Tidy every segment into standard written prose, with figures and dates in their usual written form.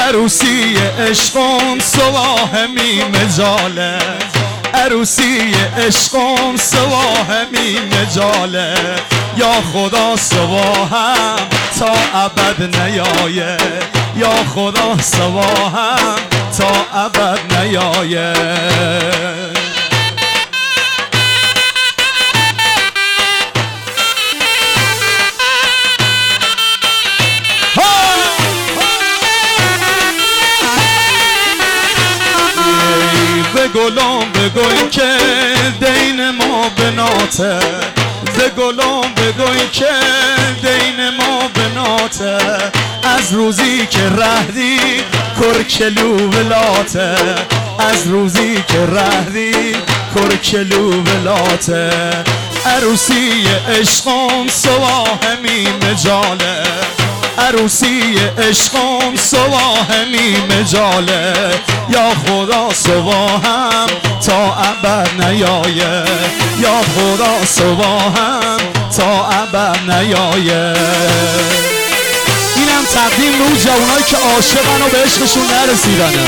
عروسی عشقم صبح مجاله عروسی عشقم صبح مجاله یا خدا صبحم تا ابد نیایه یا خدا صبحم تا ابد نیایه به گلام بگوی که دین ما بناته به گلام بگوی که دین ما بناته از روزی که رهدی کرکلو ولاته از روزی که رهدی کرکلو ولاته عروسی عشقم صبح مجاله عروسی عشقم صبح مجاله یا خدا صبحم تا ابد نیایه یا خدا صبحم تا ابد نیایه اینم تقدیم به اون جوانایی که عاشقن و به عشقشون نرسیدنه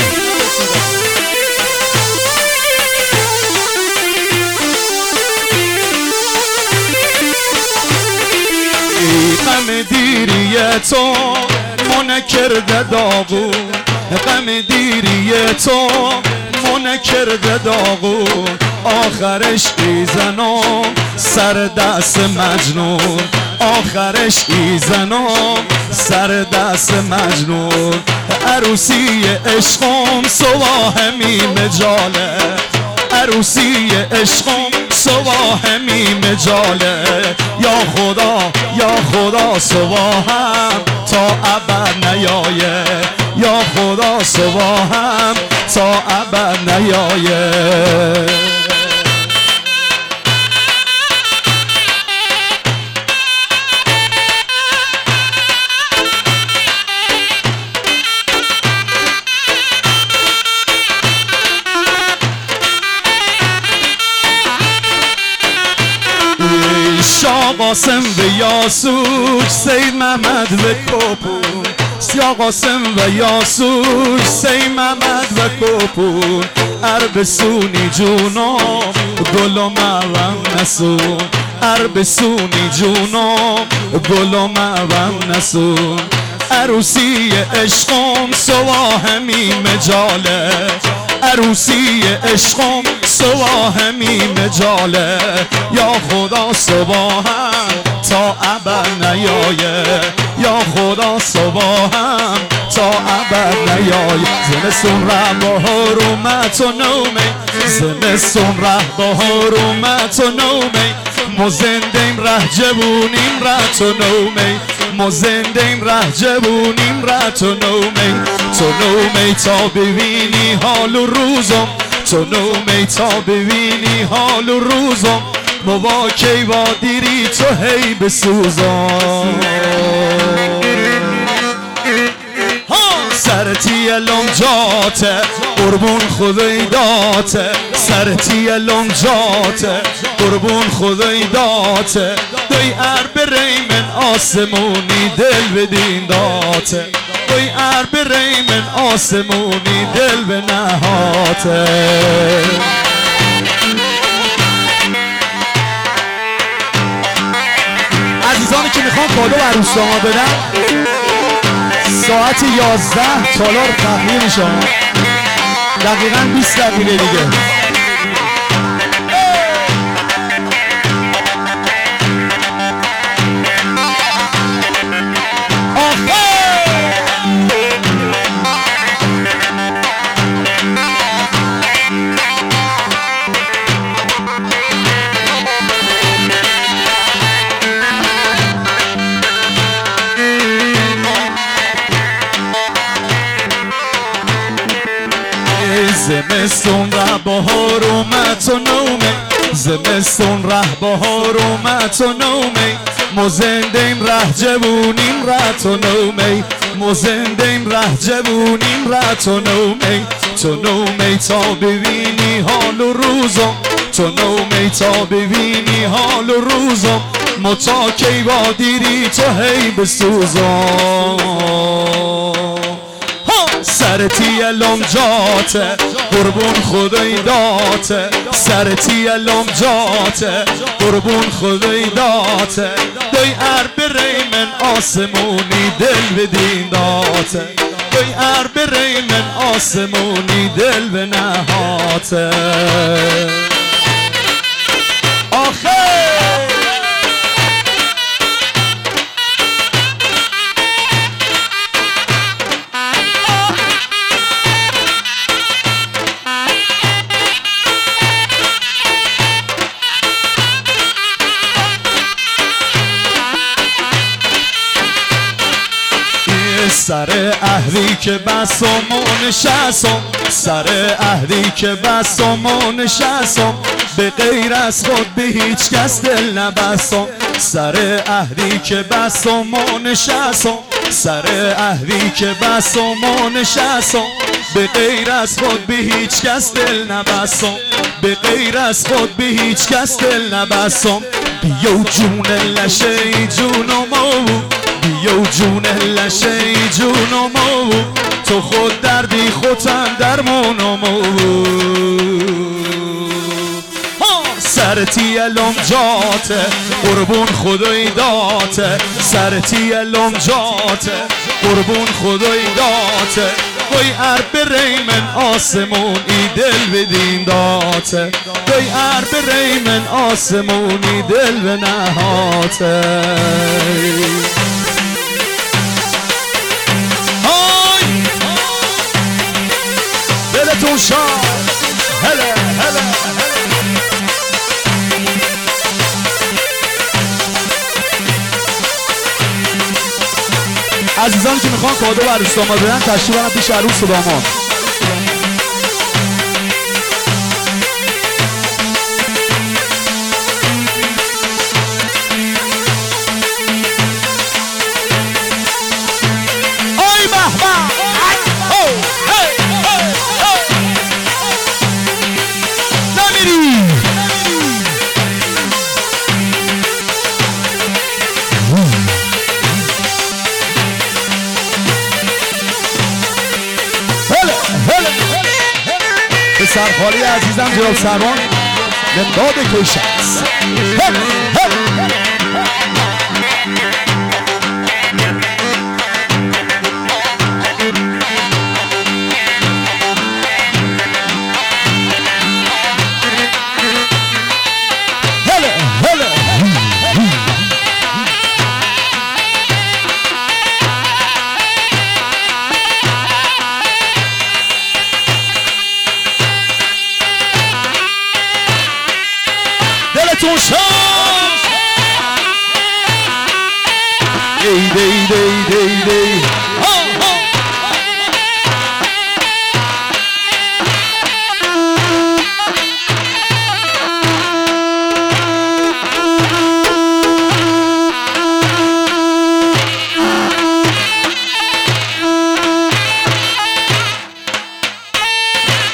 غم دیری تو منکرده داغون غم دیری تو منکرده داغون آخرش ایزنم سر دست مجنون آخرش ایزنم سر دست مجنون عروسی عشقم صبح مجاله عروسی عشقم صبح مجاله یا خدا صبحم تا ابد نیایه یا خدا صبحم تا ابد نیایه شاه قاسم و یاسوج سید محمد و کپور سیا قاسم و یاسوج سید محمد و کپور عرب سونی جونم گلم عوام نسون عرب سونی جونم گلم عوام نسون عروسی عشقم صبح مجاله عروسی عشقم صبح مجاله یا خدا صبحم تا ابد نیایه یا خدا صبحم تا ابد نیایه زمستون ره بهار اومد و نومی زمستون ره بهار اومد و نومی ما زندیم ره جوونیم ره تو نومی ما زندیم ره جوونیم ره تو نومی تا ببینی حال و روزم تو نومی تا ببینی حال و روزم مواکی با دیری تو هی بسوزم سرتی الان جاته قربون خدای داته سرتی الان جاته قربون خدای داته دوی عرب ریمن آسمونی دل بدین داته دوی عرب ریمن آسمونی دل به نهاته عزیزانی که میخوان کادو به عروس‌ها بدن ساعت 11 تالار تحویل میشه دقیقاً 20 دقیقه دیگه زمستون ره بهار اومد تو نومی زمستون ره بهار اومد تو نومی ما زندیم ره جوونیم ره تو نومی ما زندیم ره جوونیم ره تو نومی تا ببینی حال و روزم تو نومی تا ببینی حال و روزم ما تا کی با دیری تو هی بسوزم سرتی الان جاته قربون خدای داته سرتی الان جاته قربون خدای داته دوی عرب ریمن آسمونی دل بدین داته دوی عرب ریمن آسمونی دل به نهاته آخه سر اهلی که بسام و نشستم سر اهلی که بسام و نشستم به غیر از خود به هیچ کس دل نبستم سر اهلی که بسام و نشستم سر اهلی که بسام و نشستم به غیر از خود به هیچ کس دل نبستم به غیر از خود به هیچ کس دل نبستم بیو جون لشه جونمو بیو جون لشه جونمو تو خود دردی خودم درمونمو سرتی الان جاته قربون خدای داته سرتی الان جاته قربون خدای داته وای عرب ریمن آسمونی دل بدین داته وای عرب ریمن آسمونی دل به نهاته دلتون شاد هلا هلا عزیزانی که میخوان کادو به عروس داماد بدن تشریف برن پیش عروس و داماد آی به به سرخالی عزیزم جناب سروان نمداد کشست دلتون شاد ای دی دی دی دی